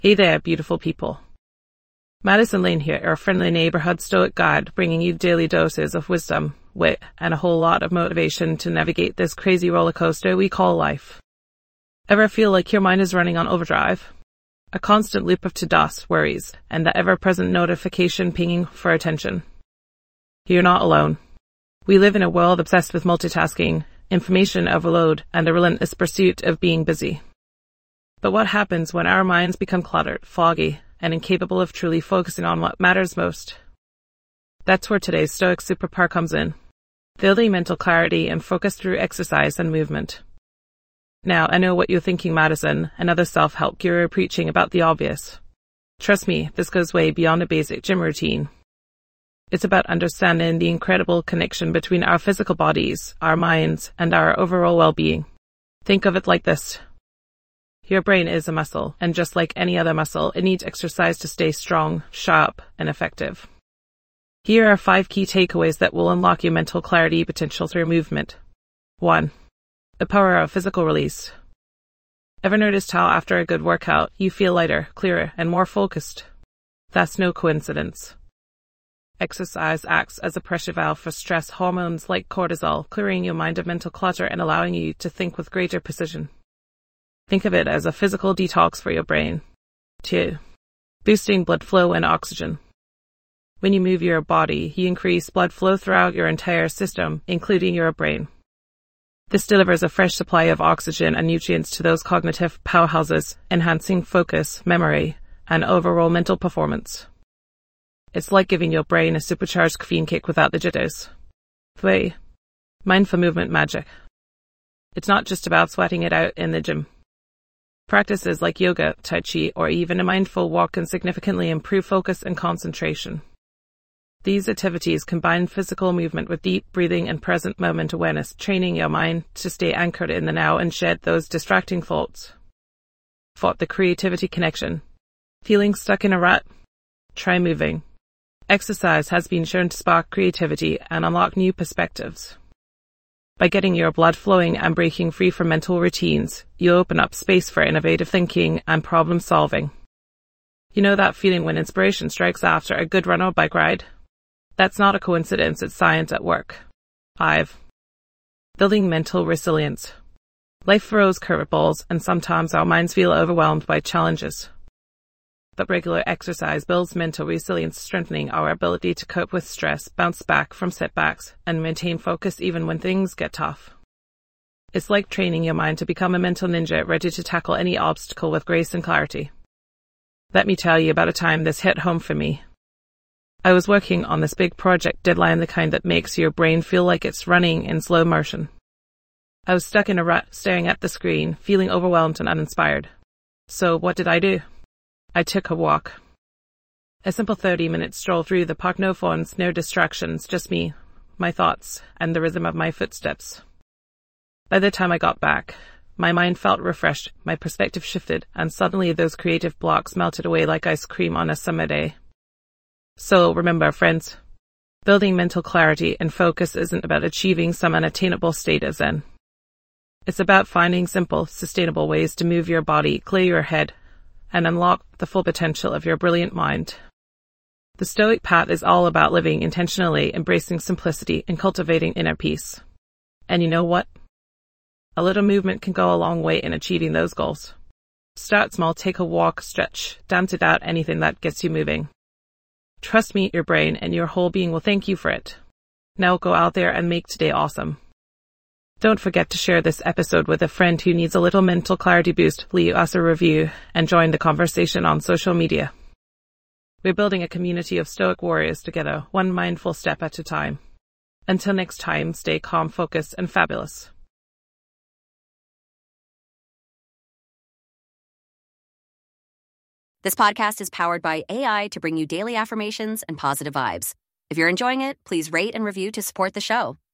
Hey there, beautiful people. Madison Lane here, your friendly neighborhood Stoic guide, bringing you daily doses of wisdom, wit, and a whole lot of motivation to navigate this crazy roller coaster we call life. Ever feel like your mind is running on overdrive? A constant loop of to-dos, worries, and the ever-present notification pinging for attention. You're not alone. We live in a world obsessed with multitasking, information overload, and the relentless pursuit of being busy. But what happens when our minds become cluttered, foggy, and incapable of truly focusing on what matters most? That's where today's Stoic superpower comes in. Building mental clarity and focus through exercise and movement. Now, I know what you're thinking, Madison, another self-help guru preaching about the obvious. Trust me, this goes way beyond a basic gym routine. It's about understanding the incredible connection between our physical bodies, our minds, and our overall well-being. Think of it like this. Your brain is a muscle, and just like any other muscle, it needs exercise to stay strong, sharp, and effective. Here are 5 key takeaways that will unlock your mental clarity potential through movement. 1. The power of physical release. Ever noticed how after a good workout, you feel lighter, clearer, and more focused? That's no coincidence. Exercise acts as a pressure valve for stress hormones like cortisol, clearing your mind of mental clutter and allowing you to think with greater precision. Think of it as a physical detox for your brain. 2. Boosting blood flow and oxygen. When you move your body, you increase blood flow throughout your entire system, including your brain. This delivers a fresh supply of oxygen and nutrients to those cognitive powerhouses, enhancing focus, memory, and overall mental performance. It's like giving your brain a supercharged caffeine kick without the jitters. 3. Mindful movement magic. It's not just about sweating it out in the gym. Practices like yoga, tai chi, or even a mindful walk can significantly improve focus and concentration. These activities combine physical movement with deep breathing and present moment awareness, training your mind to stay anchored in the now and shed those distracting thoughts. 4. The creativity connection. Feeling stuck in a rut? Try moving. Exercise has been shown to spark creativity and unlock new perspectives. By getting your blood flowing and breaking free from mental routines, you open up space for innovative thinking and problem solving. You know that feeling when inspiration strikes after a good run or bike ride? That's not a coincidence, it's science at work. 5. Building mental resilience. Life throws curveballs, and sometimes our minds feel overwhelmed by challenges. But regular exercise builds mental resilience, strengthening our ability to cope with stress, bounce back from setbacks, and maintain focus even when things get tough. It's like training your mind to become a mental ninja ready to tackle any obstacle with grace and clarity. Let me tell you about a time this hit home for me. I was working on this big project deadline, the kind that makes your brain feel like it's running in slow motion. I was stuck in a rut, staring at the screen, feeling overwhelmed and uninspired. So what did I do? I took a walk. A simple 30-minute stroll through the park, no phones, no distractions, just me, my thoughts, and the rhythm of my footsteps. By the time I got back, my mind felt refreshed, my perspective shifted, and suddenly those creative blocks melted away like ice cream on a summer day. So remember, friends, building mental clarity and focus isn't about achieving some unattainable state of Zen. It's about finding simple, sustainable ways to move your body, clear your head, and unlock the full potential of your brilliant mind. The Stoic path is all about living intentionally, embracing simplicity, and cultivating inner peace. And you know what? A little movement can go a long way in achieving those goals. Start small, take a walk, stretch, dance it out, anything that gets you moving. Trust me, your brain and your whole being will thank you for it. Now go out there and make today awesome. Don't forget to share this episode with a friend who needs a little mental clarity boost, leave us a review, and join the conversation on social media. We're building a community of Stoic warriors together, one mindful step at a time. Until next time, stay calm, focused, and fabulous. This podcast is powered by AI to bring you daily affirmations and positive vibes. If you're enjoying it, please rate and review to support the show.